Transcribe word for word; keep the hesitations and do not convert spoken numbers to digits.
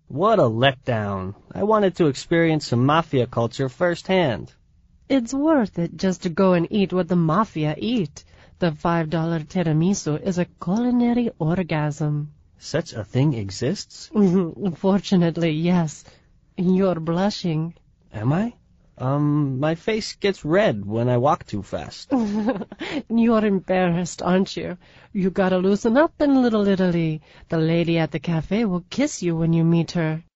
What a letdown. I wanted to experience some mafia culture firsthand. It's worth it just to go and eat what the mafia eat. The five dollar tiramisu is a culinary orgasm. Such a thing exists? Fortunately, yes. You're blushing. Am I? Um, my face gets red when I walk too fast. You're embarrassed, aren't you? You gotta loosen up in Little Italy. The lady at the cafe will kiss you when you meet her.